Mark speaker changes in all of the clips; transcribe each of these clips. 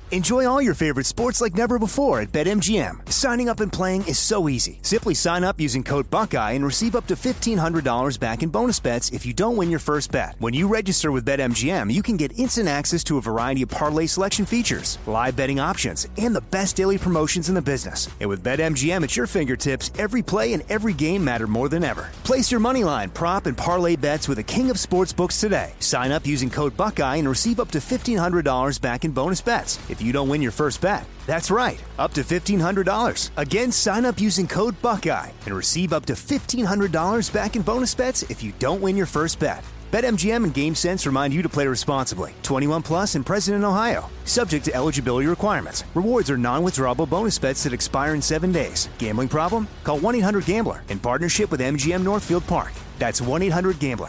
Speaker 1: Enjoy all your favorite sports like never before at BetMGM. Signing up and playing is so easy. Simply sign up using code Buckeye and receive up to $1,500 back in bonus bets if you don't win your first bet. When you register with BetMGM, you can get instant access to a variety of parlay selection features, live betting options, and the best daily promotions in the business. And with BetMGM at your fingertips, every play and every game matter more than ever. Place your moneyline, prop, and parlay bets with the king of sportsbooks today. Sign up using code Buckeye and receive up to $1,500 back in bonus bets if you don't win your first bet. That's right, up to $1,500. Again, sign up using code Buckeye and receive up to $1,500 back in bonus bets if you don't win your first bet. BetMGM and GameSense remind you to play responsibly. 21 plus and present in Ohio. Subject to eligibility requirements. Rewards are non-withdrawable bonus bets that expire in 7 days. Gambling problem? Call 1-800-GAMBLER in partnership with MGM Northfield Park. That's 1-800-GAMBLER.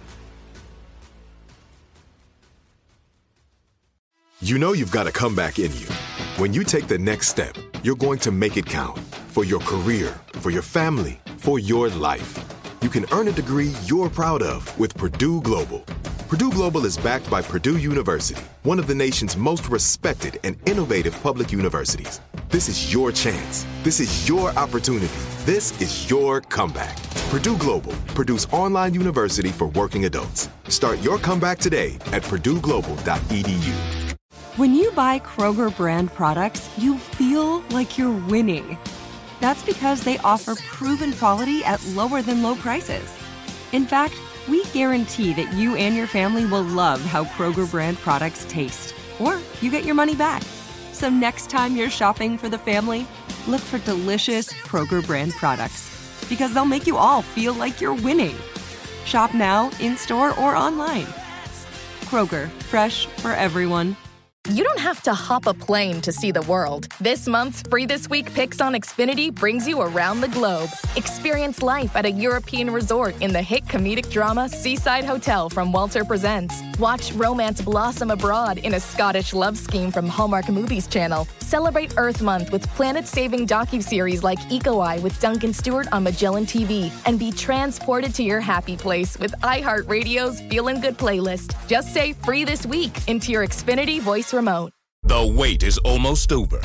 Speaker 2: You know you've got a comeback in you. When you take the next step, you're going to make it count. For your career, for your family, for your life. You can earn a degree you're proud of with Purdue Global. Purdue Global is backed by Purdue University, one of the nation's most respected and innovative public universities. This is your chance. This is your opportunity. This is your comeback. Purdue Global, Purdue's online university for working adults. Start your comeback today at purdueglobal.edu.
Speaker 3: When you buy Kroger brand products, you feel like you're winning. That's because they offer proven quality at lower than low prices. In fact, we guarantee that you and your family will love how Kroger brand products taste, or you get your money back. So next time you're shopping for the family, look for delicious Kroger brand products, because they'll make you all feel like you're winning. Shop now, in-store, or online. Kroger, fresh for everyone.
Speaker 4: You don't have to hop a plane to see the world. This month's Free This Week Picks on Xfinity brings you around the globe. Experience life at a European resort in the hit comedic drama Seaside Hotel from Walter Presents. Watch romance blossom abroad in a Scottish love scheme from Hallmark Movies Channel. Celebrate Earth Month with planet-saving docuseries like Eco-Eye with Duncan Stewart on Magellan TV. And be transported to your happy place with iHeartRadio's Feelin' Good playlist. Just say Free This Week into your Xfinity voice remote.
Speaker 5: The wait is almost over.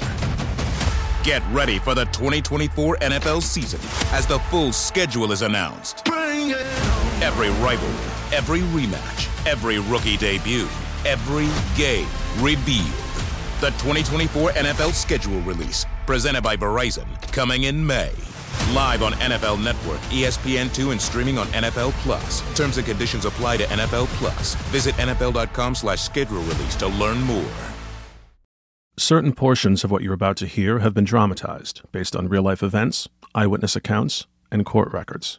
Speaker 5: Get ready for the 2024 NFL season as the full schedule is announced. Every rivalry, every rematch, every rookie debut, every game revealed. The 2024 NFL schedule release, presented by Verizon, coming in May. Live on NFL Network, ESPN2, and streaming on NFL Plus. Terms and conditions apply to NFL Plus. Visit NFL.com/schedule release to learn more.
Speaker 6: Certain portions of what you're about to hear have been dramatized based on real-life events, eyewitness accounts, and court records.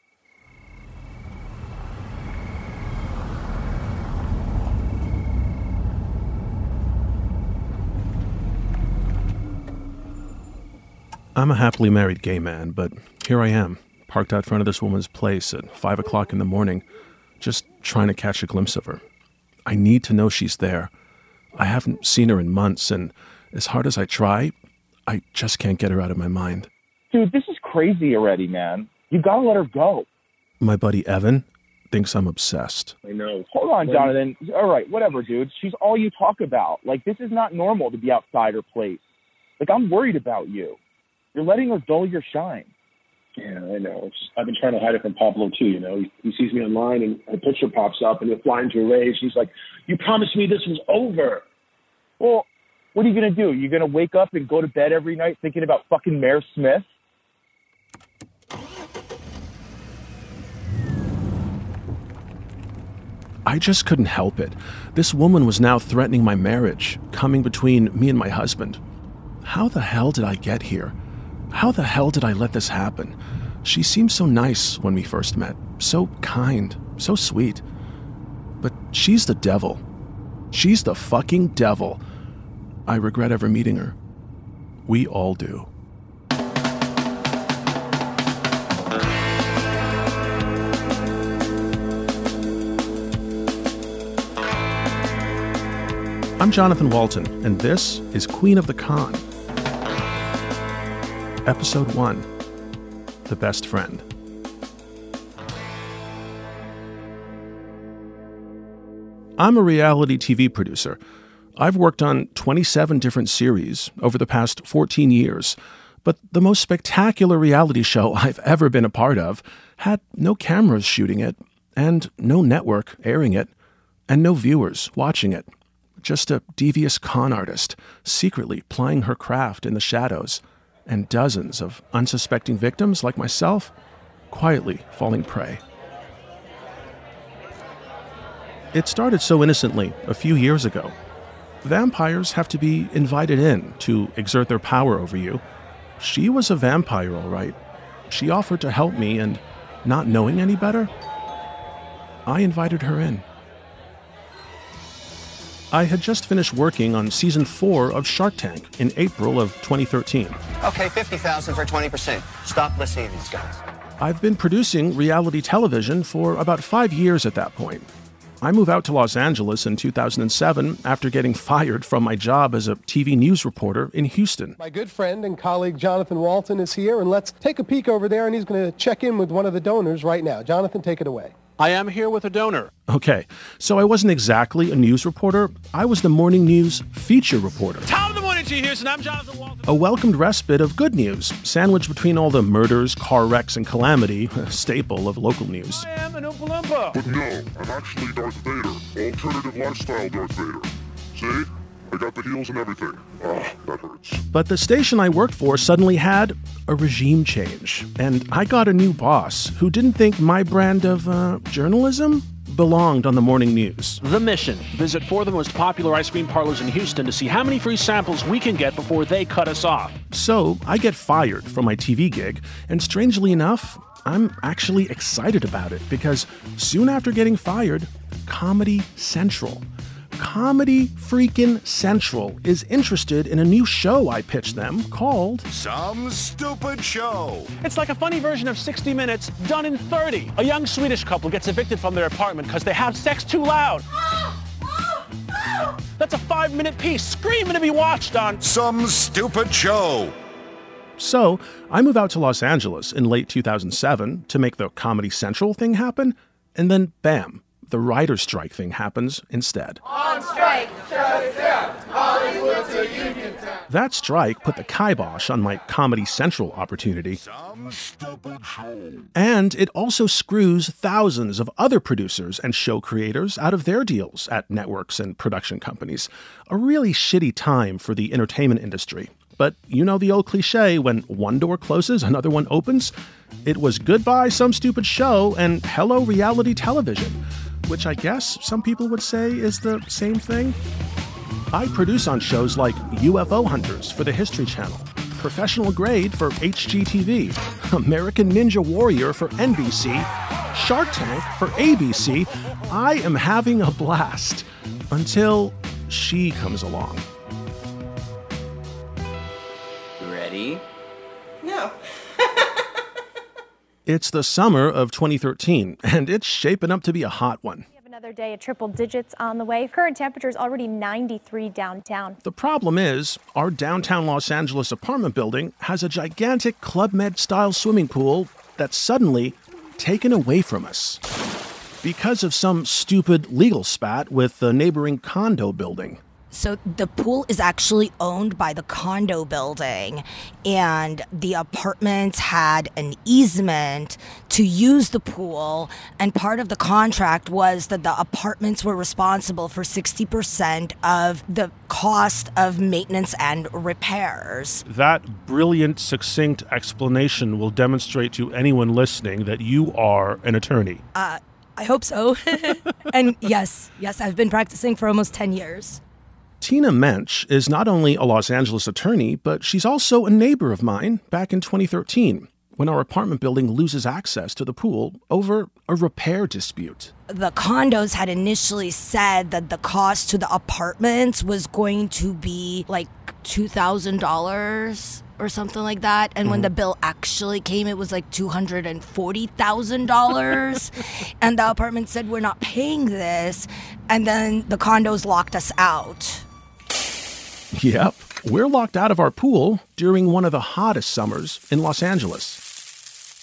Speaker 6: I'm a happily married gay man, but here I am, parked out front of this woman's place at 5 o'clock in the morning, just trying to catch a glimpse of her. I need to know she's there. I haven't seen her in months, and as hard as I try, I just can't get her out of my mind.
Speaker 7: Dude, this is crazy already, man. You gotta let her go.
Speaker 6: My buddy Evan thinks I'm obsessed.
Speaker 7: I know. Hold on, Jonathan. All right, whatever, dude. She's all you talk about. Like, this is not normal to be outside her place. Like, I'm worried about you. You're letting her dull your shine.
Speaker 8: Yeah, I know. I've been trying to hide it from Pablo, too, you know. He sees me online, and a picture pops up, and he'll fly into a rage. He's like, you promised me this was over.
Speaker 7: Well, what are you going to do? You're going to wake up and go to bed every night thinking about fucking Mayor Smith?
Speaker 6: I just couldn't help it. This woman was now threatening my marriage, coming between me and my husband. How the hell did I get here? How the hell did I let this happen? She seemed so nice when we first met, so kind, so sweet. But she's the devil. She's the fucking devil. I regret ever meeting her. We all do. I'm Jonathan Walton, and this is Queen of the Con. Episode 1, The Best Friend. I'm a reality TV producer. I've worked on 27 different series over the past 14 years, but the most spectacular reality show I've ever been a part of had no cameras shooting it, and no network airing it, and no viewers watching it. Just a devious con artist secretly plying her craft in the shadows, and dozens of unsuspecting victims like myself quietly falling prey. It started so innocently a few years ago. Vampires have to be invited in to exert their power over you. She was a vampire, all right. She offered to help me, and not knowing any better, I invited her in. I had just finished working on season 4 of Shark Tank in April of 2013.
Speaker 9: Okay, $50,000 for 20%. Stop listening to these guys.
Speaker 6: I've been producing reality television for about 5 years at that point. I moved out to Los Angeles in 2007 after getting fired from my job as a TV news reporter in Houston.
Speaker 10: My good friend and colleague Jonathan Walton is here, and let's take a peek over there, and he's going to check in with one of the donors right now. Jonathan, take it away.
Speaker 6: I am here with a donor. Okay, so I wasn't exactly a news reporter. I was the morning news feature reporter.
Speaker 11: Top of the morning to you, Houston. I'm Jonathan Walton.
Speaker 6: A welcomed respite of good news, sandwiched between all the murders, car wrecks, and calamity, a staple of local news.
Speaker 11: I am an Oompa Loompa.
Speaker 12: But no, I'm actually Darth Vader. Alternative lifestyle Darth Vader. See? I got the heels and everything. That hurts.
Speaker 6: But the station I worked for suddenly had a regime change, and I got a new boss who didn't think my brand of journalism belonged on the morning news.
Speaker 11: The mission: visit 4 of the most popular ice cream parlors in Houston to see how many free samples we can get before they cut us off.
Speaker 6: So I get fired from my TV gig, and strangely enough, I'm actually excited about it because soon after getting fired, Comedy Central is interested in a new show I pitched them called
Speaker 5: Some Stupid Show.
Speaker 11: It's like a funny version of 60 Minutes done in 30. A young Swedish couple gets evicted from their apartment because they have sex too loud. That's a 5-minute piece screaming to be watched on
Speaker 5: Some Stupid Show.
Speaker 6: So I move out to Los Angeles in late 2007 to make the Comedy Central thing happen, and then bam, the writer's strike thing happens instead.
Speaker 13: On strike, shut it down. Hollywood's a union town.
Speaker 6: That strike put the kibosh on my Comedy Central opportunity.
Speaker 12: Some stupid show.
Speaker 6: And it also screws thousands of other producers and show creators out of their deals at networks and production companies. A really shitty time for the entertainment industry. But you know the old cliche, when one door closes, another one opens? It was goodbye Some Stupid Show and hello reality television, which I guess some people would say is the same thing. I produce on shows like UFO Hunters for the History Channel, Professional Grade for HGTV, American Ninja Warrior for NBC, Shark Tank for ABC. I am having a blast until she comes along.
Speaker 9: Ready?
Speaker 13: No.
Speaker 6: It's the summer of 2013, and it's shaping up to be a hot one.
Speaker 14: We have another day of triple digits on the way. Current temperature is already 93 downtown.
Speaker 6: The problem is, our downtown Los Angeles apartment building has a gigantic Club Med-style swimming pool that's suddenly taken away from us because of some stupid legal spat with the neighboring condo building.
Speaker 15: So the pool is actually owned by the condo building, and the apartments had an easement to use the pool, and part of the contract was that the apartments were responsible for 60% of the cost of maintenance and repairs.
Speaker 6: That brilliant, succinct explanation will demonstrate to anyone listening that you are an attorney.
Speaker 15: I hope so. And yes, I've been practicing for almost 10 years.
Speaker 6: Tina Mensch is not only a Los Angeles attorney, but she's also a neighbor of mine back in 2013, when our apartment building loses access to the pool over a repair dispute.
Speaker 15: The condos had initially said that the cost to the apartments was going to be like $2,000 or something like that. And when the bill actually came, it was like $240,000. And the apartment said, we're not paying this. And then the condos locked us out.
Speaker 6: Yep, we're locked out of our pool during one of the hottest summers in Los Angeles.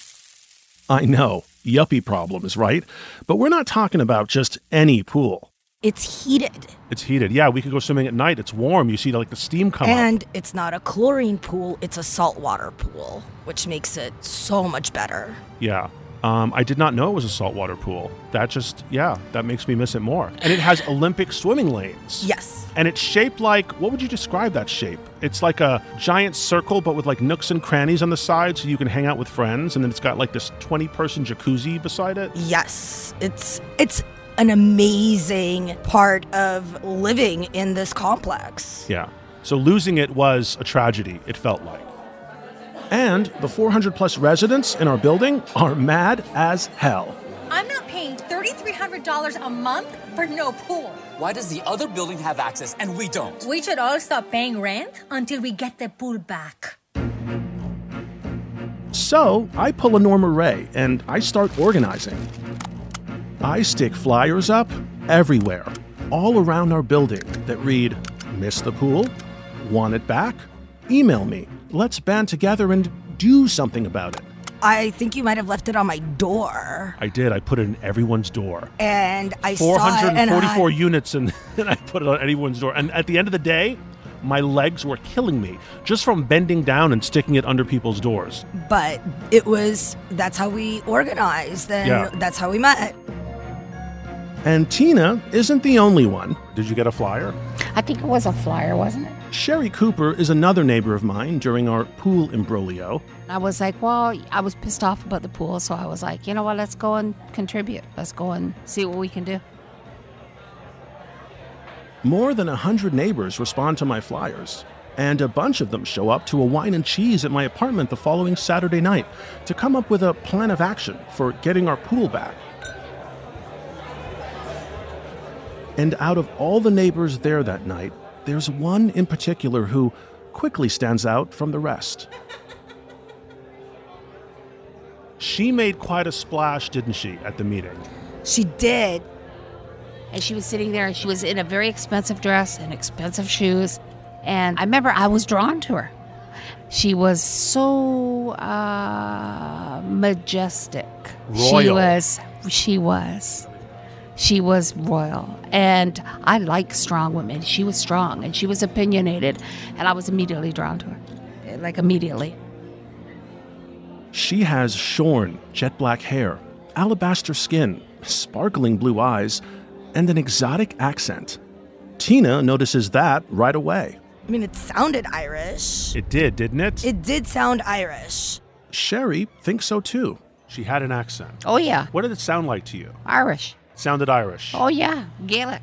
Speaker 6: I know, yuppie problems, right? But we're not talking about just any pool.
Speaker 15: It's heated.
Speaker 6: It's heated. Yeah, we could go swimming at night. It's warm. You see like the steam come up.
Speaker 15: And it's not a chlorine pool, it's a saltwater pool, which makes it so much better.
Speaker 6: Yeah. I did not know it was a saltwater pool. That makes me miss it more. And it has Olympic swimming lanes.
Speaker 15: Yes.
Speaker 6: And it's shaped like, what would you describe that shape? It's like a giant circle, but with like nooks and crannies on the side so you can hang out with friends. And then it's got like this 20-person jacuzzi beside it.
Speaker 15: Yes. It's an amazing part of living in this complex.
Speaker 6: Yeah. So losing it was a tragedy, it felt like. And the 400-plus residents in our building are mad as hell.
Speaker 16: I'm not paying $3,300 a month for no pool.
Speaker 17: Why does the other building have access and we don't?
Speaker 16: We should all stop paying rent until we get the pool back.
Speaker 6: So I pull a Norma Ray and I start organizing. I stick flyers up everywhere, all around our building that read, "Miss the pool? Want it back? Email me. Let's band together and do something about it."
Speaker 15: I think you might have left it on my door.
Speaker 6: I did. I put it in everyone's door.
Speaker 15: And I saw it.
Speaker 6: 444 units, and I put it on everyone's door. And at the end of the day, my legs were killing me just from bending down and sticking it under people's doors.
Speaker 15: But that's how we organized, and that's how we met.
Speaker 6: And Tina isn't the only one. Did you get a flyer?
Speaker 18: I think it was a flyer, wasn't it?
Speaker 6: Sherry Cooper is another neighbor of mine during our pool imbroglio.
Speaker 18: I was like, well, I was pissed off about the pool, so I was like, you know what, let's go and contribute. Let's go and see what we can do.
Speaker 6: More than 100 neighbors respond to my flyers, and a bunch of them show up to a wine and cheese at my apartment the following Saturday night to come up with a plan of action for getting our pool back. And out of all the neighbors there that night, there's one in particular who quickly stands out from the rest. She made quite a splash, didn't she, at the meeting?
Speaker 15: She did.
Speaker 18: And she was sitting there, and she was in a very expensive dress and expensive shoes. And I remember I was drawn to her. She was so majestic.
Speaker 6: Royal.
Speaker 18: She was royal. And I like strong women. She was strong, and she was opinionated. And I was immediately drawn to her. Like, immediately.
Speaker 6: She has shorn, jet black hair, alabaster skin, sparkling blue eyes, and an exotic accent. Tina notices that right away.
Speaker 15: I mean, it sounded Irish.
Speaker 6: It did, didn't it?
Speaker 15: It did sound Irish.
Speaker 6: Sherry thinks so too. She had an accent.
Speaker 18: Oh, yeah.
Speaker 6: What did it sound like to you?
Speaker 18: Irish.
Speaker 6: Sounded Irish.
Speaker 18: Oh, yeah. Gaelic.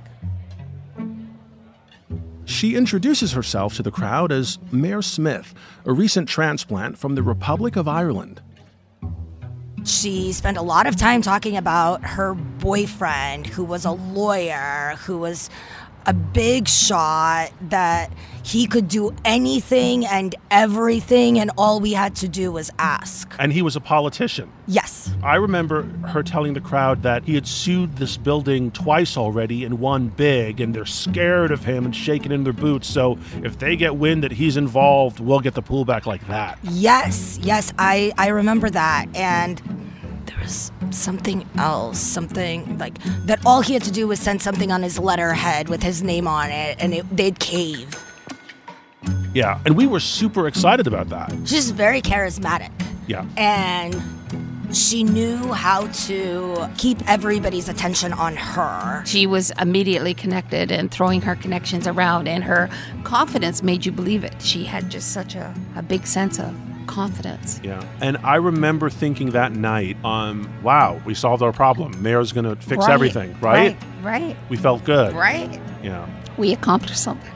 Speaker 6: She introduces herself to the crowd as Mare Smith, a recent transplant from the Republic of Ireland.
Speaker 15: She spent a lot of time talking about her boyfriend, who was a lawyer, who was a big shot, that he could do anything and everything, and all we had to do was ask.
Speaker 6: And he was a politician.
Speaker 15: Yes.
Speaker 6: I remember her telling the crowd that he had sued this building twice already and won big, and they're scared of him and shaking in their boots. So if they get wind that he's involved, we'll get the pool back like that.
Speaker 15: Yes, I remember that. And there was something else, something like that all he had to do was send something on his letterhead with his name on it, and they'd cave.
Speaker 6: Yeah, and we were super excited about that.
Speaker 15: She's very charismatic.
Speaker 6: Yeah.
Speaker 15: And she knew how to keep everybody's attention on her.
Speaker 18: She was immediately connected and throwing her connections around, and her confidence made you believe it. She had just such a big sense of confidence.
Speaker 6: Yeah. And I remember thinking that night, wow, we solved our problem. Mayor's going to fix everything, right?
Speaker 18: Right.
Speaker 6: We felt good.
Speaker 18: Right.
Speaker 6: Yeah.
Speaker 18: We accomplished something.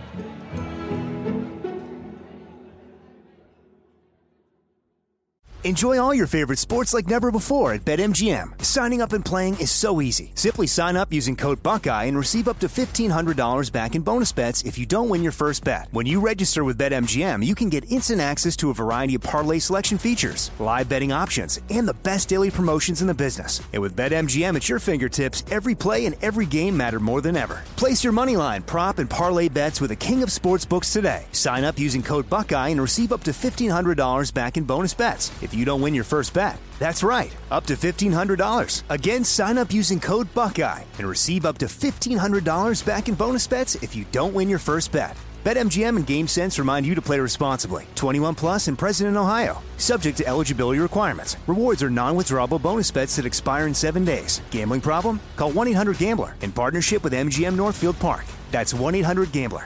Speaker 1: Enjoy all your favorite sports like never before at BetMGM. Signing up and playing is so easy. Simply sign up using code Buckeye and receive up to $1,500 back in bonus bets if you don't win your first bet. When you register with BetMGM, you can get instant access to a variety of parlay selection features, live betting options, and the best daily promotions in the business. And with BetMGM at your fingertips, every play and every game matter more than ever. Place your moneyline, prop, and parlay bets with the king of sportsbooks today. Sign up using code Buckeye and receive up to $1,500 back in bonus bets. If if you don't win your first bet. That's right, up to $1,500. Again, sign up using code Buckeye and receive up to $1,500 back in bonus bets if you don't win your first bet. BetMGM and GameSense remind you to play responsibly. 21 plus and present in Ohio. Subject to eligibility requirements. Rewards are non-withdrawable bonus bets that expire in 7 days. Gambling problem? Call 1-800-GAMBLER in partnership with MGM Northfield Park. That's 1-800-GAMBLER.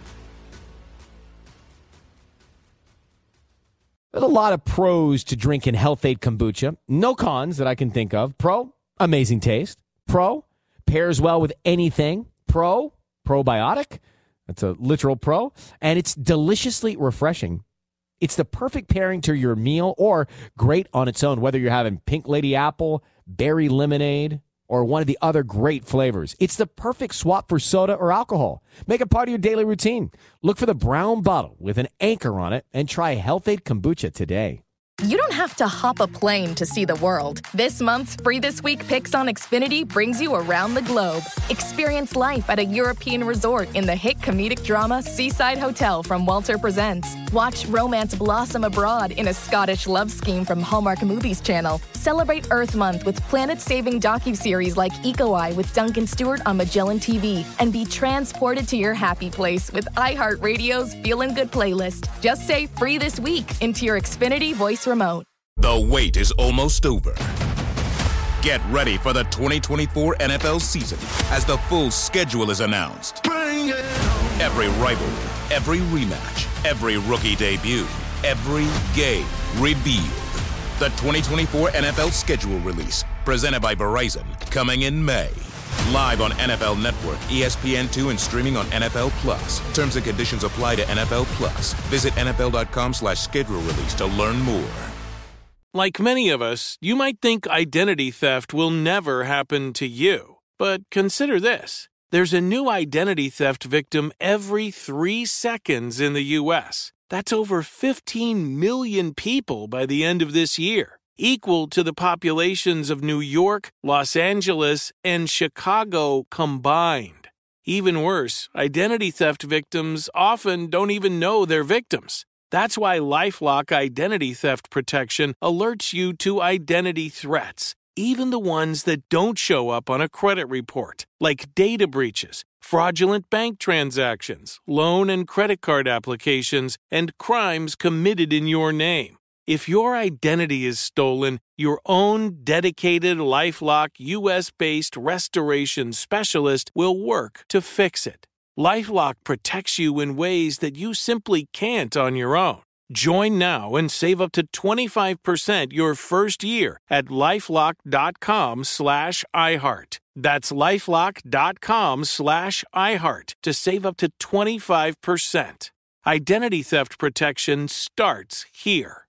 Speaker 19: There's a lot of pros to drinking Health-Ade kombucha. No cons that I can think of. Pro, amazing taste. Pro, pairs well with anything. Pro, probiotic. That's a literal pro. And it's deliciously refreshing. It's the perfect pairing to your meal or great on its own, whether you're having Pink Lady Apple, Berry Lemonade, or one of the other great flavors. It's the perfect swap for soda or alcohol. Make it part of your daily routine. Look for the brown bottle with an anchor on it and try Health-Ade kombucha today.
Speaker 4: You don't have to hop a plane to see the world. This month's Free This Week Picks on Xfinity brings you around the globe. Experience life at a European resort in the hit comedic drama Seaside Hotel from Walter Presents. Watch romance blossom abroad in a Scottish love scheme from Hallmark Movies Channel. Celebrate Earth Month with planet-saving docuseries like Eco Eye with Duncan Stewart on Magellan TV. And be transported to your happy place with iHeartRadio's Feelin' Good playlist. Just say Free This Week into your Xfinity voice remote.
Speaker 5: The wait is almost over. Get ready for the 2024 NFL season as the full schedule is announced. Every rivalry, every rematch, every rookie debut, every game revealed. The 2024 NFL schedule release, presented by Verizon, coming in May. Live on NFL Network, ESPN2, and streaming on NFL Plus. Terms and conditions apply to NFL Plus. Visit NFL.com/schedule release to learn more.
Speaker 20: Like many of us, you might think identity theft will never happen to you. But consider this. There's a new identity theft victim every 3 seconds in the U.S. That's over 15 million people by the end of this year, equal to the populations of New York, Los Angeles, and Chicago combined. Even worse, identity theft victims often don't even know they're victims. That's why LifeLock Identity Theft Protection alerts you to identity threats, even the ones that don't show up on a credit report, like data breaches, fraudulent bank transactions, loan and credit card applications, and crimes committed in your name. If your identity is stolen, your own dedicated LifeLock U.S.-based restoration specialist will work to fix it. LifeLock protects you in ways that you simply can't on your own. Join now and save up to 25% your first year at LifeLock.com/iHeart. That's LifeLock.com/iHeart to save up to 25%. Identity theft protection starts here.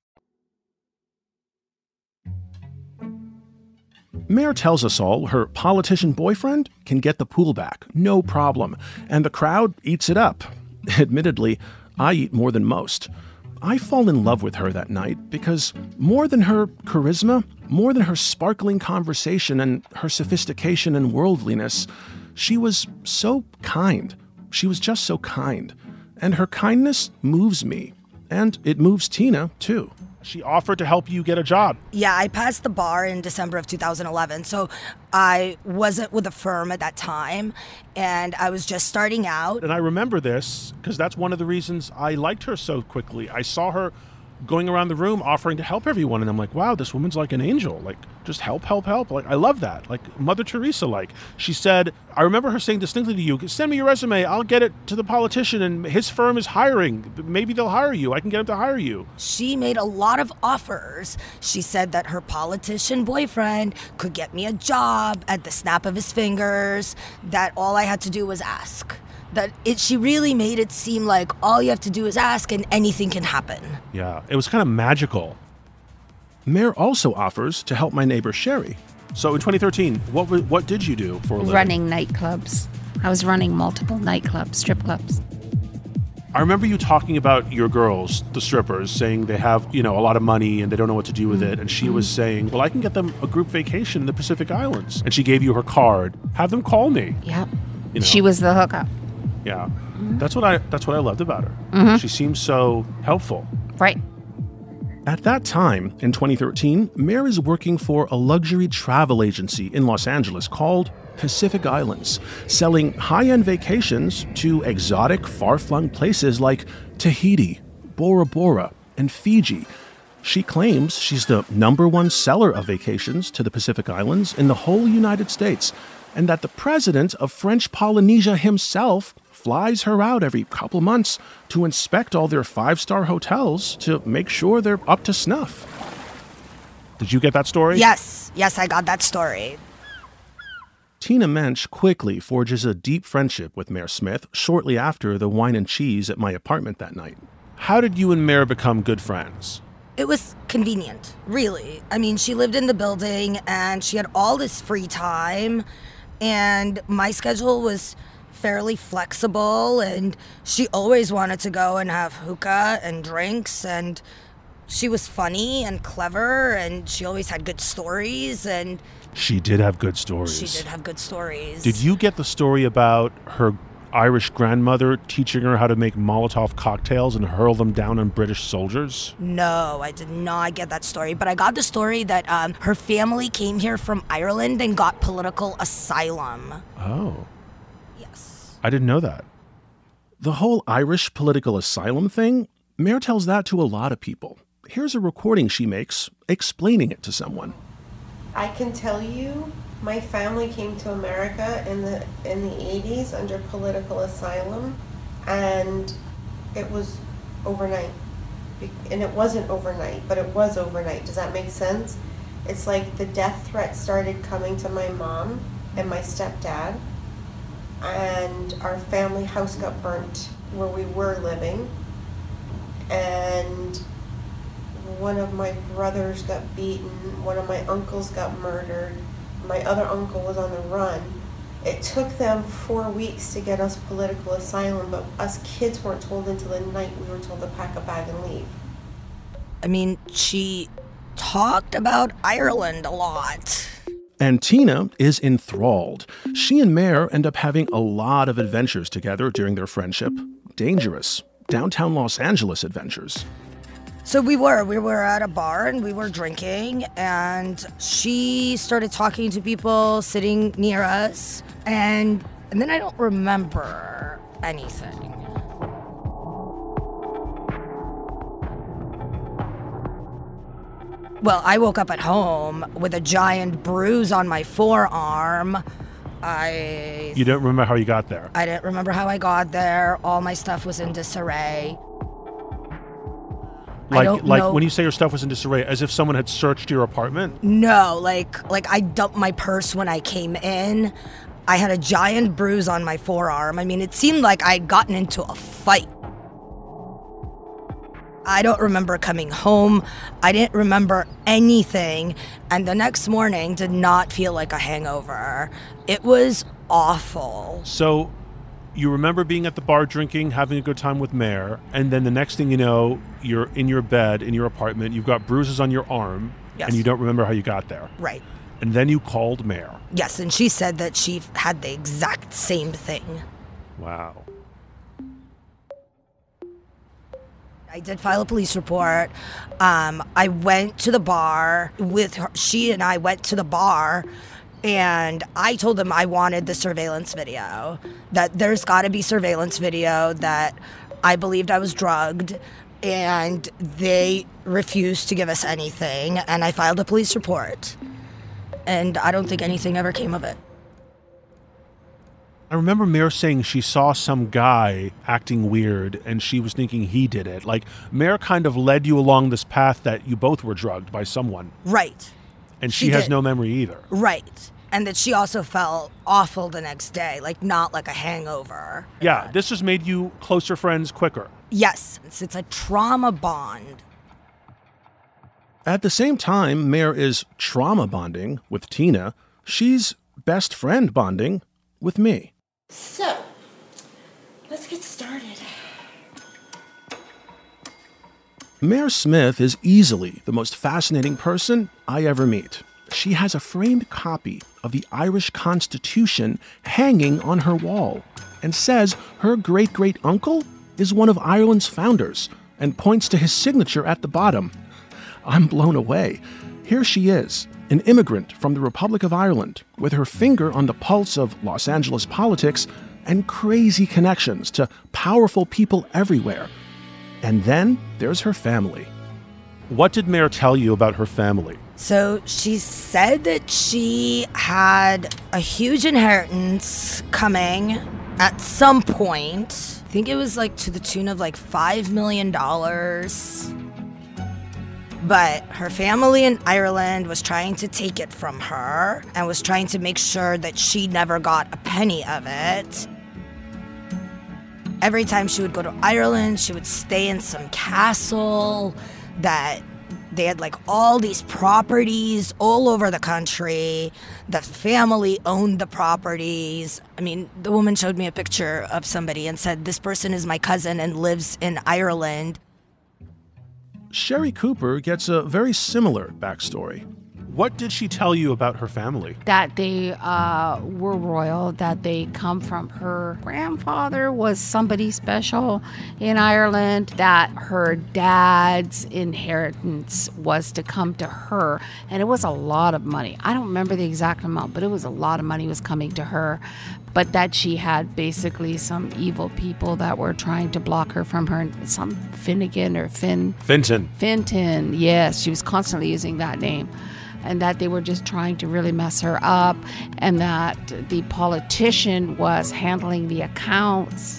Speaker 6: Mayor tells us all her politician boyfriend can get the pool back, no problem, and the crowd eats it up. Admittedly, I eat more than most. I fall in love with her that night because more than her charisma, more than her sparkling conversation and her sophistication and worldliness, she was so kind. She was just so kind. And her kindness moves me. And it moves Tina, too. She offered to help you get a job.
Speaker 15: Yeah, I passed the bar in December of 2011, so I wasn't with a firm at that time, and I was just starting out.
Speaker 6: And I remember this because that's one of the reasons I liked her so quickly. I saw her going around the room offering to help everyone, and I'm like, wow, this woman's like an angel. Like, just help. Like, I love that. Like Mother Teresa, like. She said, I remember her saying distinctly to you, send me your resume, I'll get it to the politician, and his firm is hiring. Maybe they'll hire you. I can get them to hire you.
Speaker 15: She made a lot of offers. She said that her politician boyfriend could get me a job at the snap of his fingers, that all I had to do was ask. She really made it seem like all you have to do is ask and anything can happen.
Speaker 6: Yeah, it was kind of magical. Mayor also offers to help my neighbor Sherry. So in 2013, what did you do for a living?
Speaker 18: Running nightclubs. I was running multiple nightclubs, strip clubs.
Speaker 6: I remember you talking about your girls, the strippers, saying they have, a lot of money and they don't know what to do with it. And she was saying, well, I can get them a group vacation in the Pacific Islands. And she gave you her card. Have them call me.
Speaker 18: Yep. She was the hookup.
Speaker 6: Yeah. Mm-hmm. That's what I loved about her.
Speaker 18: Mm-hmm.
Speaker 6: She seems so helpful.
Speaker 18: Right.
Speaker 6: At that time, in 2013, Mayor is working for a luxury travel agency in Los Angeles called Pacific Islands, selling high-end vacations to exotic, far-flung places like Tahiti, Bora Bora, and Fiji. She claims she's the #1 seller of vacations to the Pacific Islands in the whole United States, and that the president of French Polynesia himself flies her out every couple months to inspect all their 5-star hotels to make sure they're up to snuff. Did you get that story?
Speaker 15: Yes, I got that story.
Speaker 6: Tina Mensch quickly forges a deep friendship with Mayor Smith shortly after the wine and cheese at my apartment that night. How did you and Mayor become good friends?
Speaker 15: It was convenient, really. I mean, she lived in the building and she had all this free time, and my schedule was fairly flexible, and she always wanted to go and have hookah and drinks, and she was funny and clever, and she always had good stories, and
Speaker 6: She did have good stories.
Speaker 15: she did have good stories.
Speaker 6: Did you get the story about her Irish grandmother teaching her how to make Molotov cocktails and hurl them down on British soldiers?
Speaker 15: No, I did not get that story, but I got the story that her family came here from Ireland and got political asylum.
Speaker 6: Oh. Yes. I didn't know that. The whole Irish political asylum thing, Mayor tells that to a lot of people. Here's a recording she makes explaining it to someone.
Speaker 21: I can tell you, my family came to America in the 80s under political asylum, and it was overnight. And it wasn't overnight, but it was overnight. Does that make sense? It's like the death threat started coming to my mom and my stepdad, and our family house got burnt where we were living, and one of my brothers got beaten, one of my uncles got murdered, my other uncle was on the run. It took them 4 weeks to get us political asylum, but us kids weren't told until the night we were told to pack a bag and leave.
Speaker 15: I mean, she talked about Ireland a lot.
Speaker 6: And Tina is enthralled. She and Mayor end up having a lot of adventures together during their friendship. Dangerous, downtown Los Angeles adventures.
Speaker 15: So we were at a bar and we were drinking, and she started talking to people sitting near us, and then I don't remember anything. Well, I woke up at home with a giant bruise on my forearm.
Speaker 6: You don't remember how you got there?
Speaker 15: I didn't remember how I got there. All my stuff was in disarray.
Speaker 6: Like when you say your stuff was in disarray, as if someone had searched your apartment?
Speaker 15: No, like I dumped my purse when I came in. I had a giant bruise on my forearm. I mean, it seemed like I'd gotten into a fight. I don't remember coming home. I didn't remember anything. And the next morning did not feel like a hangover. It was awful.
Speaker 6: So you remember being at the bar drinking, having a good time with Mayor, and then the next thing you know, you're in your bed, in your apartment, you've got bruises on your arm,
Speaker 15: Yes.
Speaker 6: and you don't remember how you got there.
Speaker 15: Right.
Speaker 6: And then you called Mayor.
Speaker 15: Yes, and she said that she had the exact same thing.
Speaker 6: Wow.
Speaker 15: I did file a police report. I went to the bar with her. She and I went to the bar, and I told them I wanted the surveillance video, that there's got to be surveillance video, that I believed I was drugged, and they refused to give us anything, and I filed a police report. And I don't think anything ever came of it.
Speaker 6: I remember Mayor saying she saw some guy acting weird and she was thinking he did it. Like, Mayor kind of led you along this path that you both were drugged by someone.
Speaker 15: Right.
Speaker 6: And she has no memory either.
Speaker 15: Right. And that she also felt awful the next day, like not like a hangover.
Speaker 6: Yeah, this has made you closer friends quicker.
Speaker 15: Yes, it's a trauma bond.
Speaker 6: At the same time, Mayor is trauma bonding with Tina. She's best friend bonding with me.
Speaker 21: So, let's get started.
Speaker 6: Mayor Smith is easily the most fascinating person I ever meet. She has a framed copy of the Irish Constitution hanging on her wall and says her great-great-uncle is one of Ireland's founders and points to his signature at the bottom. I'm blown away. Here she is, an immigrant from the Republic of Ireland, with her finger on the pulse of Los Angeles politics and crazy connections to powerful people everywhere. And then there's her family.
Speaker 2: What did Mayor tell you about her family?
Speaker 15: So she said that she had a huge inheritance coming at some point. I think it was like to the tune of like $5 million. But her family in Ireland was trying to take it from her and was trying to make sure that she never got a penny of it. Every time she would go to Ireland, she would stay in some castle that they had like all these properties all over the country. The family owned the properties. I mean, the woman showed me a picture of somebody and said, this person is my cousin and lives in Ireland.
Speaker 6: Sherry Cooper gets a very similar backstory.
Speaker 2: What did she tell you about her family?
Speaker 18: That they were royal, that they come from her grandfather was somebody special in Ireland, that her dad's inheritance was to come to her. And it was a lot of money. I don't remember the exact amount, but it was a lot of money was coming to her. But that she had basically some evil people that were trying to block her from her, some Finnegan or
Speaker 2: Fintan,
Speaker 18: yes, she was constantly using that name. And that they were just trying to really mess her up, and that the politician was handling the accounts.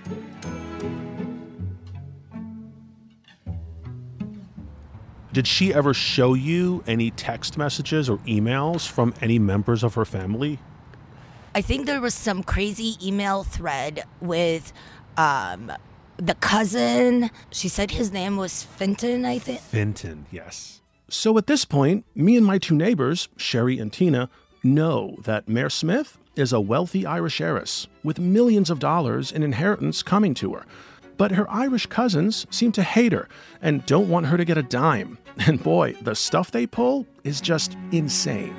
Speaker 2: Did she ever show you any text messages or emails from any members of her family?
Speaker 15: I think there was some crazy email thread with the cousin. She said his name was Fintan, I think.
Speaker 2: Fintan, yes.
Speaker 6: So at this point, me and my two neighbors, Sherry and Tina, know that Mayor Smith is a wealthy Irish heiress with millions of dollars in inheritance coming to her. But her Irish cousins seem to hate her and don't want her to get a dime. And boy, the stuff they pull is just insane.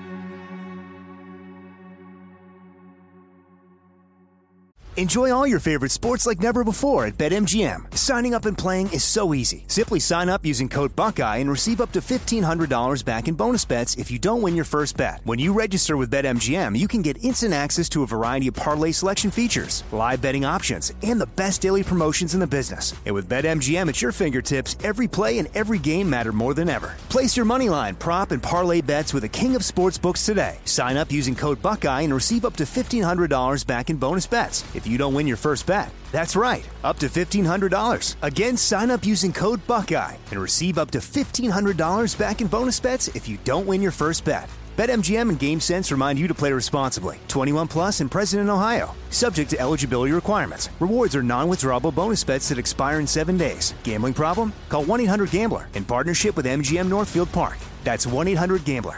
Speaker 1: Enjoy all your favorite sports like never before at BetMGM. Signing up and playing is so easy. Simply sign up using code Buckeye and receive up to $1,500 back in bonus bets if you don't win your first bet. When you register with BetMGM, you can get instant access to a variety of parlay selection features, live betting options, and the best daily promotions in the business. And with BetMGM at your fingertips, every play and every game matter more than ever. Place your moneyline, prop, and parlay bets with the king of sportsbooks today. Sign up using code Buckeye and receive up to $1,500 back in bonus bets if you don't win your first bet. That's right, up to $1,500. Again, sign up using code Buckeye and receive up to $1,500 back in bonus bets if you don't win your first bet. BetMGM and GameSense remind you to play responsibly. 21 plus and present in Ohio. Subject to eligibility requirements. Rewards are non-withdrawable bonus bets that expire in 7 days. Gambling problem? Call 1-800-GAMBLER in partnership with MGM Northfield Park. That's 1-800-GAMBLER.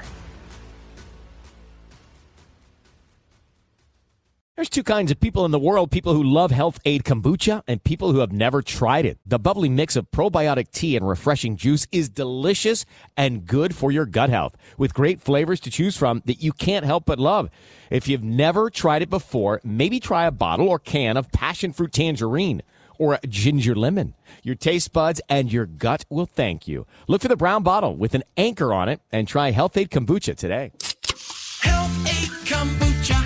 Speaker 19: There's two kinds of people in the world, people who love Health Aid Kombucha and people who have never tried it. The bubbly mix of probiotic tea and refreshing juice is delicious and good for your gut health, with great flavors to choose from that you can't help but love. If you've never tried it before, maybe try a bottle or can of passion fruit tangerine or a ginger lemon. Your taste buds and your gut will thank you. Look for the brown bottle with an anchor on it and try Health Aid Kombucha today.
Speaker 13: Health Aid Kombucha.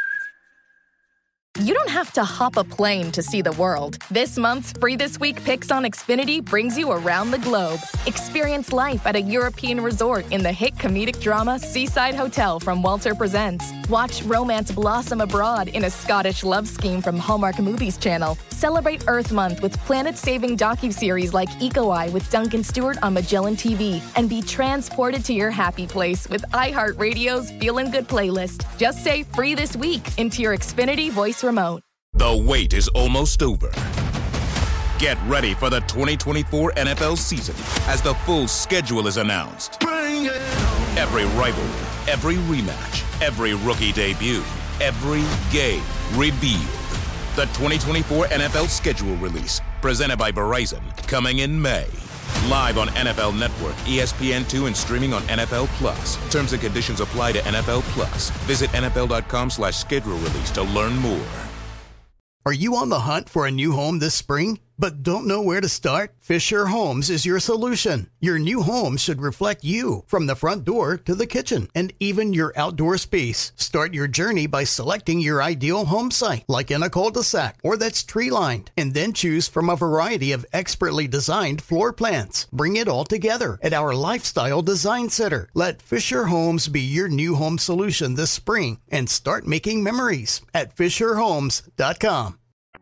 Speaker 4: You don't have to hop a plane to see the world. This month's Free This Week Picks on Xfinity brings you around the globe. Experience life at a European resort in the hit comedic drama Seaside Hotel from Walter Presents. Watch romance blossom abroad in a Scottish love scheme from Hallmark Movies Channel. Celebrate Earth Month with planet-saving docuseries like Eco Eye with Duncan Stewart on Magellan TV. And be transported to your happy place with iHeartRadio's Feelin' Good playlist. Just say Free This Week into your Xfinity voice remote.
Speaker 5: The wait is almost over. Get ready for the 2024 NFL season as the full schedule is announced. Every rivalry, every rematch, every rookie debut, every game revealed. The 2024 NFL schedule release, presented by Verizon, coming in May. Live on NFL Network, ESPN2, and streaming on NFL Plus. Terms and conditions apply to NFL Plus. Visit NFL.com/schedule release to learn more.
Speaker 22: Are you on the hunt for a new home this spring?
Speaker 3: but don't know where to start? Fisher Homes is your solution. Your new home should reflect you, from the front door to the kitchen and even your outdoor space. Start your journey by selecting your ideal home site, like in a cul-de-sac or that's tree-lined, and then choose from a variety of expertly designed floor plans. Bring it all together at our Lifestyle Design Center. Let Fisher Homes be your new home solution this spring and start making memories at FisherHomes.com.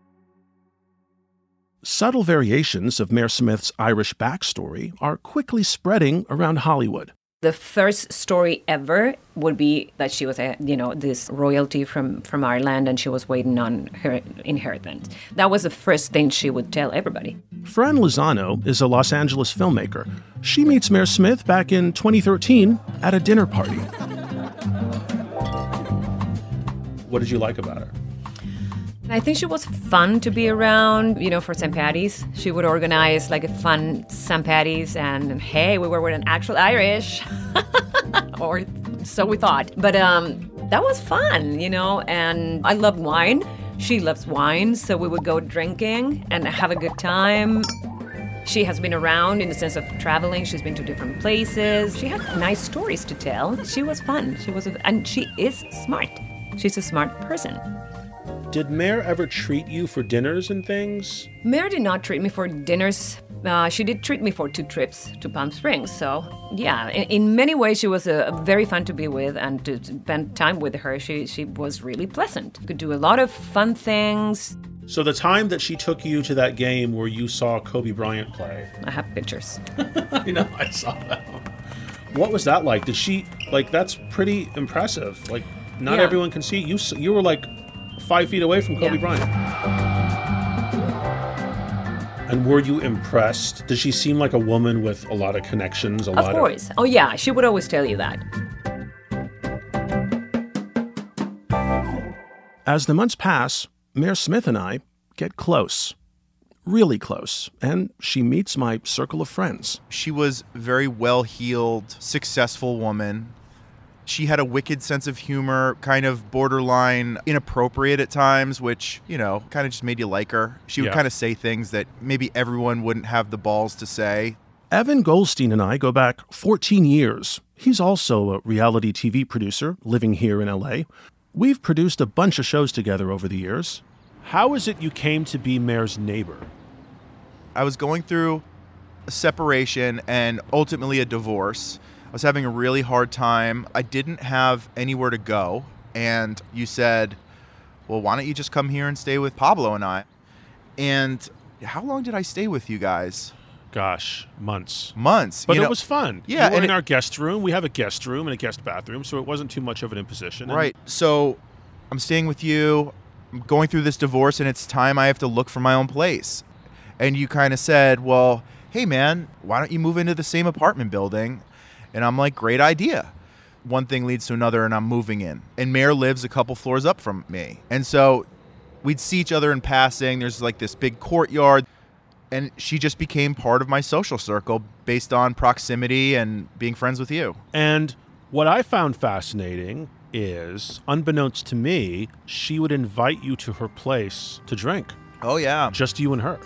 Speaker 6: Subtle variations of Mayor Smith's Irish backstory are quickly spreading around Hollywood.
Speaker 22: The first story ever would be that she was this royalty from Ireland, and she was waiting on her inheritance. That was the first thing she would tell everybody.
Speaker 6: Fran Lozano is a Los Angeles filmmaker. She meets Mayor Smith back in 2013 at a dinner party.
Speaker 2: What did you like about her?
Speaker 22: I think she was fun to be around, for St. Patty's. She would organize like a fun St. Patty's, and hey, we were with an actual Irish, or so we thought. But that was fun, and I love wine. She loves wine, so we would go drinking and have a good time. She has been around in the sense of traveling. She's been to different places. She had nice stories to tell. She was fun. And she is smart. She's a smart person.
Speaker 2: Did Mayor ever treat you for dinners and things?
Speaker 22: Mayor did not treat me for dinners. She did treat me for 2 trips to Palm Springs. So, yeah, in many ways, she was very fun to be with, and to spend time with her, she was really pleasant. Could do a lot of fun things.
Speaker 2: So the time that she took you to that game where you saw Kobe Bryant play.
Speaker 22: I have pictures.
Speaker 2: I know, I saw that. What was that like? Did she, that's pretty impressive. Not everyone can see. You were 5 feet away from Kobe Bryant. And were you impressed? Did she seem like a woman with a lot of connections?
Speaker 22: Of course. Oh, yeah. She would always tell you that.
Speaker 6: As the months pass, Mayor Smith and I get close. Really close. And she meets my circle of friends.
Speaker 23: She was a very well-heeled, successful woman. She had a wicked sense of humor, kind of borderline inappropriate at times, which, kind of just made you like her. She would kind of say things that maybe everyone wouldn't have the balls to say.
Speaker 6: Evan Goldstein and I go back 14 years. He's also a reality TV producer living here in LA. We've produced a bunch of shows together over the years.
Speaker 2: How is it you came to be Mayor's neighbor?
Speaker 23: I was going through a separation and ultimately a divorce. I was having a really hard time. I didn't have anywhere to go. And you said, well, why don't you just come here and stay with Pablo and I? And how long did I stay with you guys?
Speaker 2: Gosh, months.
Speaker 23: But
Speaker 2: it was fun.
Speaker 23: Yeah.
Speaker 2: You were in our guest room. We have a guest room and a guest bathroom, so it wasn't too much of an imposition.
Speaker 23: Right. So I'm staying with you. I'm going through this divorce, and it's time I have to look for my own place. And you kind of said, well, hey, man, why don't you move into the same apartment building? And I'm like, great idea. One thing leads to another, and I'm moving in. And Mayor lives a couple floors up from me. And so we'd see each other in passing. There's this big courtyard. And she just became part of my social circle based on proximity and being friends with you.
Speaker 2: And what I found fascinating is, unbeknownst to me, she would invite you to her place to drink.
Speaker 23: Oh, yeah.
Speaker 2: Just you and her.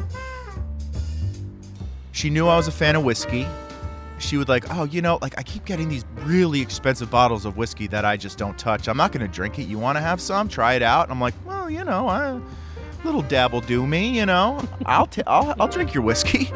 Speaker 23: She knew I was a fan of whiskey. She would I keep getting these really expensive bottles of whiskey that I just don't touch. I'm not going to drink it. You want to have some? Try it out. And I'm like, well, a little dab will do me, I'll drink your whiskey.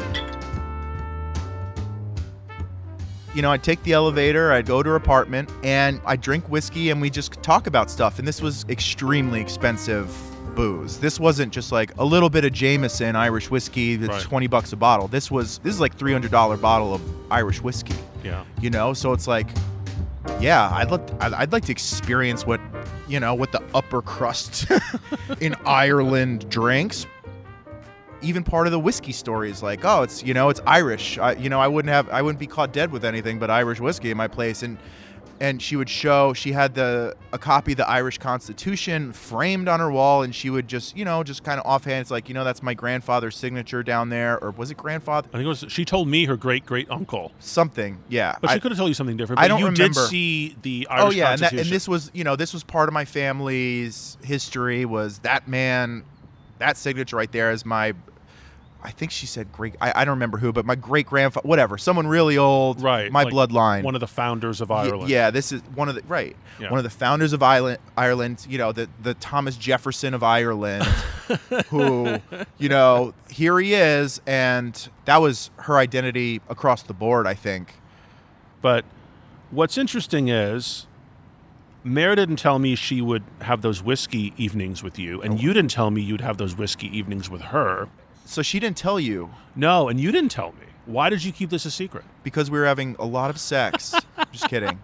Speaker 23: I'd take the elevator, I'd go to her apartment, and I'd drink whiskey, and we just talk about stuff. And this was extremely expensive booze. This wasn't just a little bit of Jameson Irish whiskey that's $20 a bottle. This is $300 bottle of Irish whiskey.
Speaker 2: Yeah.
Speaker 23: So it's I'd like to experience what the upper crust in Ireland drinks. Even part of the whiskey story is it's Irish. I wouldn't be caught dead with anything but Irish whiskey in my place. And she would show, she had a copy of the Irish Constitution framed on her wall, and she would just kind of offhand, it's that's my grandfather's signature down there. Or was it grandfather?
Speaker 2: I think it was, she told me her great-great-uncle.
Speaker 23: Something, yeah.
Speaker 2: But she could have told you something different.
Speaker 23: I don't remember.
Speaker 2: You did see the Irish Constitution.
Speaker 23: And this was part of my family's history, was that man, that signature right there is I think she said I don't remember who, but my great-grandfather, whatever, someone really old,
Speaker 2: right?
Speaker 23: My
Speaker 2: like
Speaker 23: bloodline.
Speaker 2: One of the founders of Ireland.
Speaker 23: Yeah, this is one of the, right.
Speaker 2: Yeah.
Speaker 23: One of the founders of Ireland, you know, the Thomas Jefferson of Ireland, who, you know, here he is, and that was her identity across the board, I think.
Speaker 2: But what's interesting is Mare didn't tell me she would have those whiskey evenings with you, and you didn't tell me you'd have those whiskey evenings with her.
Speaker 23: So she didn't tell you?
Speaker 2: No, and you didn't tell me. Why did you keep this a secret?
Speaker 23: Because we were having a lot of sex. Just kidding.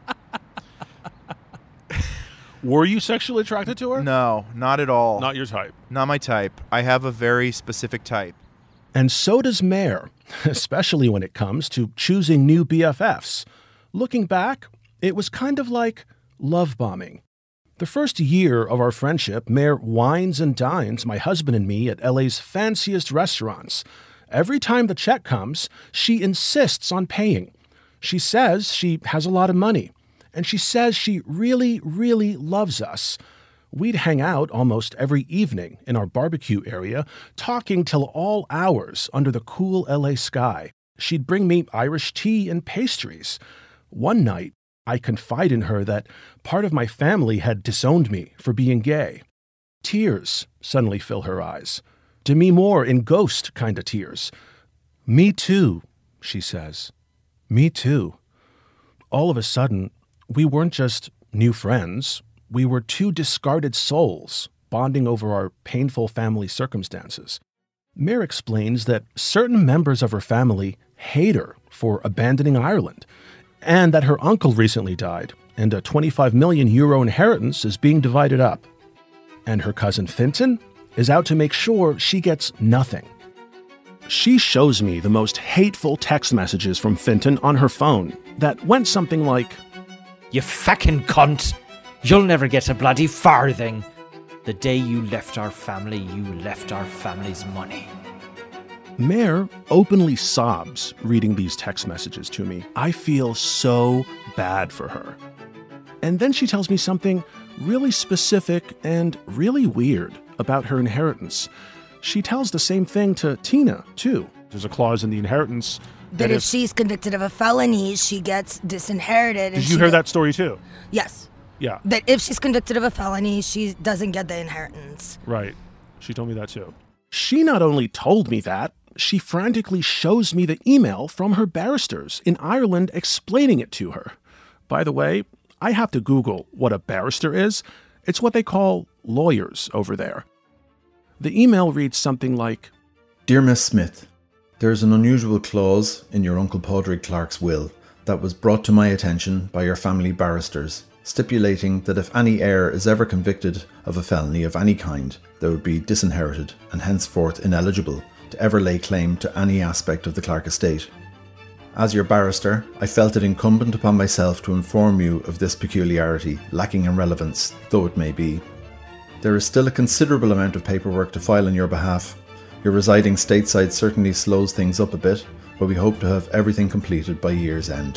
Speaker 2: Were you sexually attracted to her?
Speaker 23: No, not at all.
Speaker 2: Not your type?
Speaker 23: Not my type. I have a very specific type.
Speaker 6: And so does Mare, especially when it comes to choosing new BFFs. Looking back, it was kind of like love bombing. The first year of our friendship, Mare wines and dines my husband and me at LA's fanciest restaurants. Every time the check comes, she insists on paying. She says she has a lot of money, and she says she really, really loves us. We'd hang out almost every evening in our barbecue area, talking till all hours under the cool LA sky. She'd bring me Irish tea and pastries. One night, I confide in her that part of my family had disowned me for being gay. Tears suddenly fill her eyes. Demi Moore in Ghost kind of tears. Me too, she says. Me too. All of a sudden, we weren't just new friends. We were two discarded souls bonding over our painful family circumstances. Mare explains that certain members of her family hate her for abandoning Ireland, and that her uncle recently died, and a 25 million euro inheritance is being divided up. And her cousin Fintan is out to make sure she gets nothing. She shows me the most hateful text messages from Fintan on her phone that went something like,
Speaker 7: "You fucking cunt! You'll never get a bloody farthing. The day you left our family, you left our family's money."
Speaker 6: Mare openly sobs reading these text messages to me. I feel so bad for her. And then she tells me something really specific and really weird about her inheritance. She tells the same thing to Tina, too. There's a clause in the inheritance
Speaker 15: that if she's convicted of a felony, she gets disinherited.
Speaker 2: Did you hear that story, too?
Speaker 15: Yes.
Speaker 2: Yeah.
Speaker 15: That if she's convicted of a felony, she doesn't get the inheritance.
Speaker 2: Right. She told me that, too.
Speaker 6: She not only told me that, she frantically shows me the email from her barristers in Ireland explaining it to her. By the way, I have to Google what a barrister is. It's what they call lawyers over there. The email reads something like,
Speaker 8: "Dear Miss Smith, there is an unusual clause in your Uncle Padraig Clark's will that was brought to my attention by your family barristers, stipulating that if any heir is ever convicted of a felony of any kind, they would be disinherited and henceforth ineligible to ever lay claim to any aspect of the Clark estate. As your barrister, I felt it incumbent upon myself to inform you of this peculiarity, lacking in relevance though it may be. There is still a considerable amount of paperwork to file on your behalf. Your residing stateside certainly slows things up a bit, but we hope to have everything completed by year's end."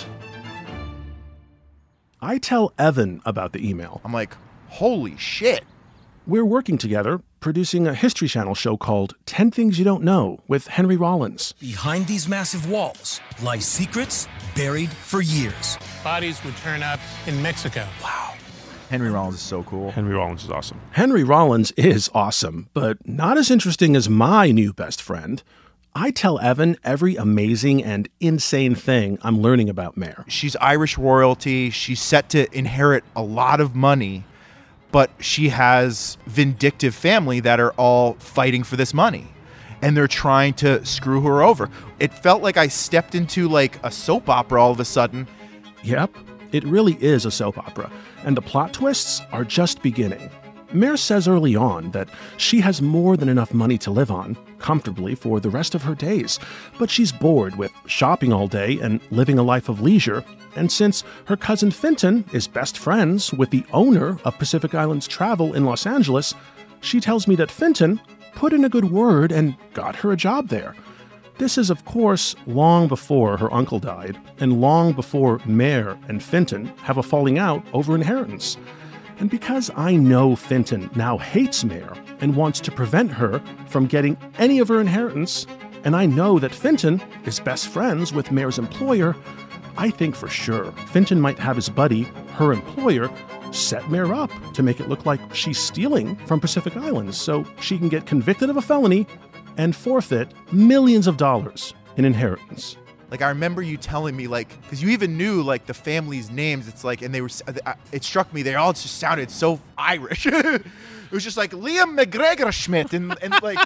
Speaker 6: I tell Evan about the email.
Speaker 23: I'm like, holy shit.
Speaker 6: We're working together, producing a History Channel show called 10 Things You Don't Know with Henry Rollins.
Speaker 10: Behind these massive walls lie secrets buried for years.
Speaker 11: Bodies would turn up in Mexico.
Speaker 23: Wow. Henry Rollins is so cool.
Speaker 2: Henry Rollins is awesome.
Speaker 6: Henry Rollins is awesome, but not as interesting as my new best friend. I tell Evan every amazing and insane thing I'm learning about Mare.
Speaker 23: She's Irish royalty. She's set to inherit a lot of money, but she has vindictive family that are all fighting for this money, and they're trying to screw her over. It felt like I stepped into like a soap opera all of a sudden.
Speaker 6: Yep, it really is a soap opera, and the plot twists are just beginning. Mare says early on that she has more than enough money to live on comfortably for the rest of her days, but she's bored with shopping all day and living a life of leisure. And since her cousin Fintan is best friends with the owner of Pacific Islands Travel in Los Angeles, she tells me that Fintan put in a good word and got her a job there. This is, of course, long before her uncle died, and long before Mare and Fintan have a falling out over inheritance. And because I know Fintan now hates Mare and wants to prevent her from getting any of her inheritance, and I know that Fintan is best friends with Mare's employer, I think for sure Fintan might have his buddy, her employer, set Mare up to make it look like she's stealing from Pacific Islands so she can get convicted of a felony and forfeit millions of dollars in inheritance.
Speaker 23: Like, I remember you telling me, like, because you even knew, like, the family's names. It's like, and they were, it struck me, they all just sounded so Irish. It was just like Liam McGregor Schmidt and like,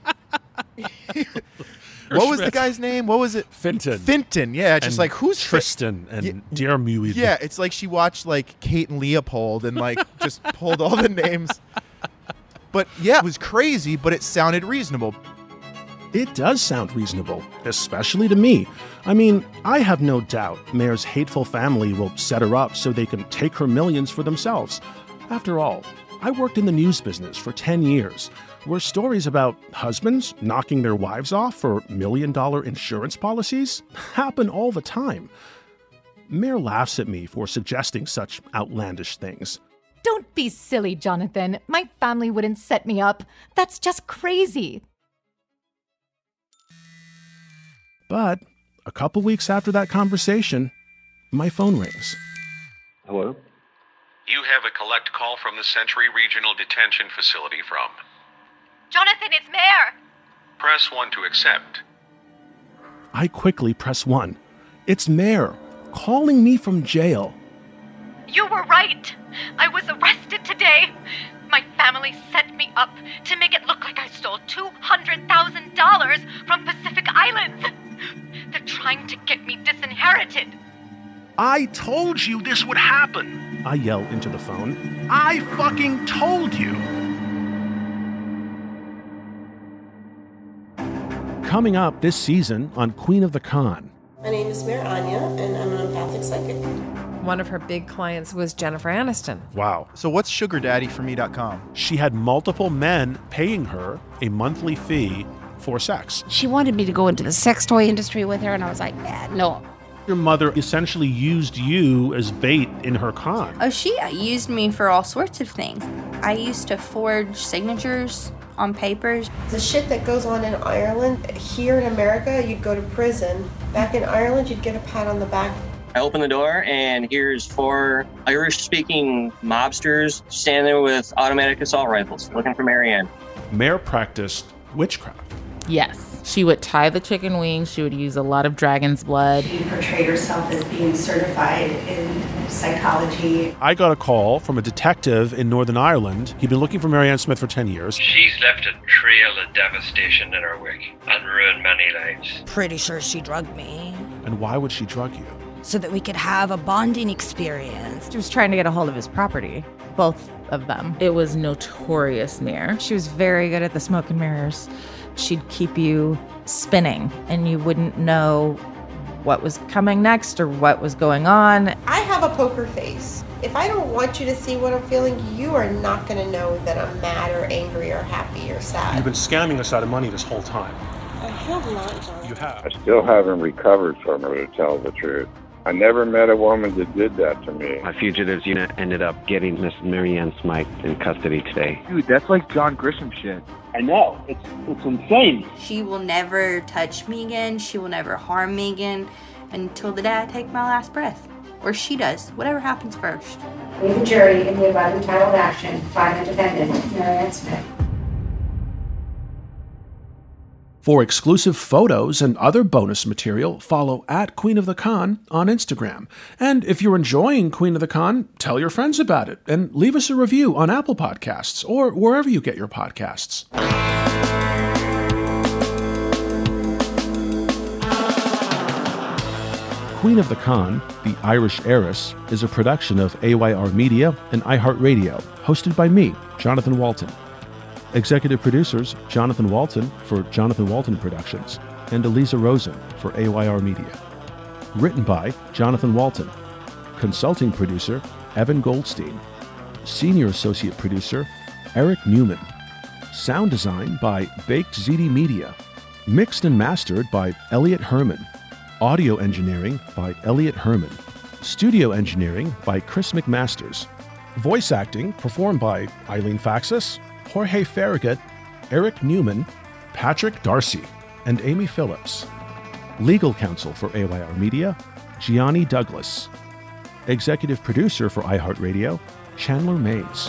Speaker 23: what was the guy's name? What was it? Fintan, yeah. Just like, who's
Speaker 2: Tristan and Diarmuid.
Speaker 23: Yeah, it's like she watched, like, Kate and Leopold and, like, just pulled all the names. But, yeah, it was crazy, but it sounded reasonable.
Speaker 6: It does sound reasonable, especially to me. I mean, I have no doubt Mare's hateful family will set her up so they can take her millions for themselves. After all, I worked in the news business for 10 years, where stories about husbands knocking their wives off for $1 million insurance policies happen all the time. Mare laughs at me for suggesting such outlandish things.
Speaker 9: Don't be silly, Jonathan. My family wouldn't set me up. That's just crazy.
Speaker 6: But a couple weeks after that conversation, my phone rings.
Speaker 12: Hello?
Speaker 14: You have a collect call from the Century Regional Detention Facility from...
Speaker 9: Jonathan, it's Mare!
Speaker 14: Press 1 to accept.
Speaker 6: I quickly press 1. It's Mare, calling me from jail.
Speaker 9: You were right. I was arrested today. My family set me up to make it look like I stole $200,000 from Pacific Islands. They're trying to get me disinherited.
Speaker 6: I told you this would happen, I yell into the phone. I fucking told you. Coming up this season on Queen of the Con.
Speaker 21: My name is Mare Anya, and I'm an empathic psychic.
Speaker 24: One of her big clients was Jennifer Aniston.
Speaker 2: Wow.
Speaker 23: So what's sugardaddyforme.com?
Speaker 2: She had multiple men paying her a monthly fee for sex.
Speaker 18: She wanted me to go into the sex toy industry with her, and I was like, no.
Speaker 2: Your mother essentially used you as bait in her con.
Speaker 25: Oh, she used me for all sorts of things. I used to forge signatures on papers.
Speaker 21: The shit that goes on in Ireland, here in America, you'd go to prison. Back in Ireland, you'd get a pat on the back.
Speaker 26: I open the door, and here's 4 Irish-speaking mobsters standing there with automatic assault rifles, looking for Marianne.
Speaker 2: Mare practiced witchcraft.
Speaker 27: Yes. She would tie the chicken wings. She would use a lot of dragon's blood.
Speaker 28: She portrayed herself as being certified in psychology.
Speaker 2: I got a call from a detective in Northern Ireland. He'd been looking for Marianne Smith for 10 years.
Speaker 29: She's left a trail of devastation in her wake and ruined many lives.
Speaker 15: Pretty sure she drugged me.
Speaker 2: And why would she drug you?
Speaker 15: So that we could have a bonding experience.
Speaker 27: She was trying to get a hold of his property. Both of them. It was notorious Mare. She was very good at the smoke and mirrors. She'd keep you spinning, and you wouldn't know what was coming next or what was going on.
Speaker 21: I have a poker face. If I don't want you to see what I'm feeling, you are not going to know that I'm mad or angry or happy or sad.
Speaker 2: You've been scamming us out of money this whole time.
Speaker 21: I have not, John.
Speaker 2: You have.
Speaker 30: I still haven't recovered from her, to tell the truth. I never met a woman that did that to me.
Speaker 31: My fugitives unit ended up getting Miss Marianne Smythe in custody today.
Speaker 32: Dude, that's like John Grisham shit.
Speaker 33: I know. It's insane.
Speaker 25: She will never touch me again. She will never harm me again until the day I take my last breath. Or she does. Whatever happens first.
Speaker 28: We have a jury in the above entitled action by the defendant, Marianne Smith.
Speaker 6: For exclusive photos and other bonus material, follow @QueenOfTheCon on Instagram. And if you're enjoying Queen of the Con, tell your friends about it and leave us a review on Apple Podcasts or wherever you get your podcasts. Queen of the Con, The Irish Heiress, is a production of AYR Media and iHeartRadio, hosted by me, Jonathan Walton. Executive producers, Jonathan Walton for Jonathan Walton Productions and Eliza Rosen for AYR Media. Written by Jonathan Walton. Consulting producer, Evan Goldstein. Senior Associate Producer, Eric Newman. Sound design by Baked ZD Media. Mixed and mastered by Elliot Herman. Audio engineering by Elliot Herman. Studio engineering by Chris McMasters. Voice acting performed by Eileen Faxas, Jorge Farragut, Eric Newman, Patrick Darcy. and Amy Phillips. Legal counsel for AYR Media, Gianni Douglas. Executive producer for iHeartRadio, Chandler Mays.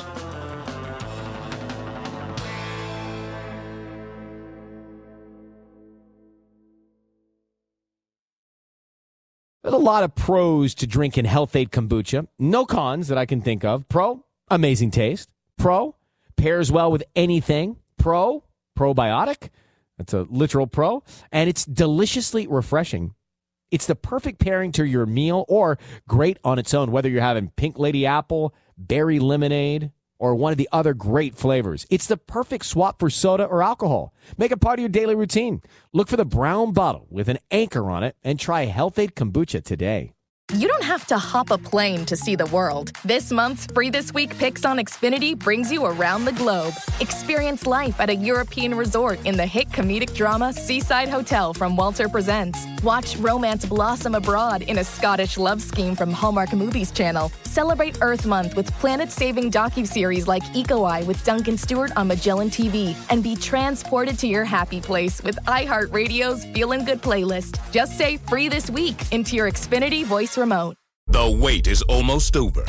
Speaker 1: There's a lot of pros to drinking Health-Ade kombucha. No cons that I can think of. Pro, amazing taste. Pro, pairs well with anything. Pro, probiotic. That's a literal pro. And it's deliciously refreshing. It's the perfect pairing to your meal or great on its own, whether you're having pink lady apple, berry lemonade, or one of the other great flavors. It's the perfect swap for soda or alcohol. Make it part of your daily routine. Look for the brown bottle with an anchor on it and try Health-Ade kombucha today.
Speaker 3: You don't have to hop a plane to see the world. This month's Free This Week Picks on Xfinity brings you around the globe. Experience life at a European resort in the hit comedic drama Seaside Hotel from Walter Presents. Watch romance blossom abroad in a Scottish love scheme from Hallmark Movies Channel. Celebrate Earth Month with planet-saving docuseries like Eco Eye with Duncan Stewart on Magellan TV. And be transported to your happy place with iHeartRadio's Feelin' Good playlist. Just say Free This Week into your Xfinity voice remote.
Speaker 4: The wait is almost over.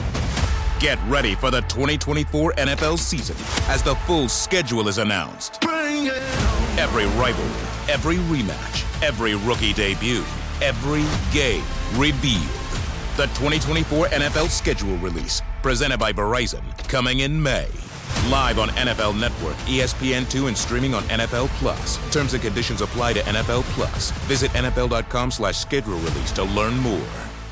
Speaker 4: Get ready for the 2024 NFL season as the full schedule is announced. Every rivalry, every rematch, every rookie debut, every game revealed. The 2024 NFL schedule release, presented by Verizon, coming in May. Live on NFL Network, ESPN2, and streaming on NFL Plus. Terms and conditions apply to NFL Plus. Visit NFL.com/schedule release to learn more.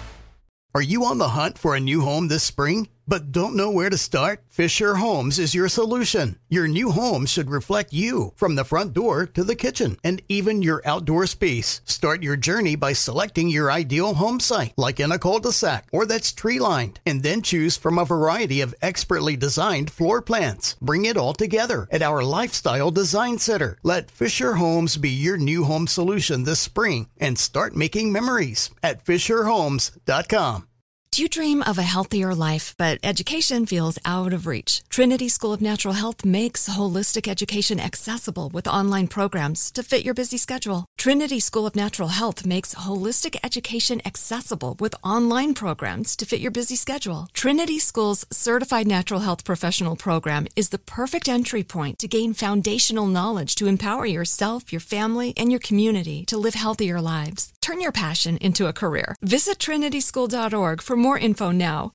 Speaker 5: Are you on the hunt for a new home this spring, but don't know where to start? Fisher Homes is your solution. Your new home should reflect you, from the front door to the kitchen, and even your outdoor space. Start your journey by selecting your ideal home site, like in a cul-de-sac or that's tree-lined, and then choose from a variety of expertly designed floor plans. Bring it all together at our Lifestyle Design Center. Let Fisher Homes be your new home solution this spring and start making memories at FisherHomes.com.
Speaker 7: Do you dream of a healthier life, but education feels out of reach? Trinity School of Natural Health makes holistic education accessible with online programs to fit your busy schedule. Trinity School of Natural Health makes holistic education accessible with online programs to fit your busy schedule. Trinity School's Certified Natural Health Professional Program is the perfect entry point to gain foundational knowledge to empower yourself, your family, and your community to live healthier lives. Turn your passion into a career. Visit trinityschool.org for more info now.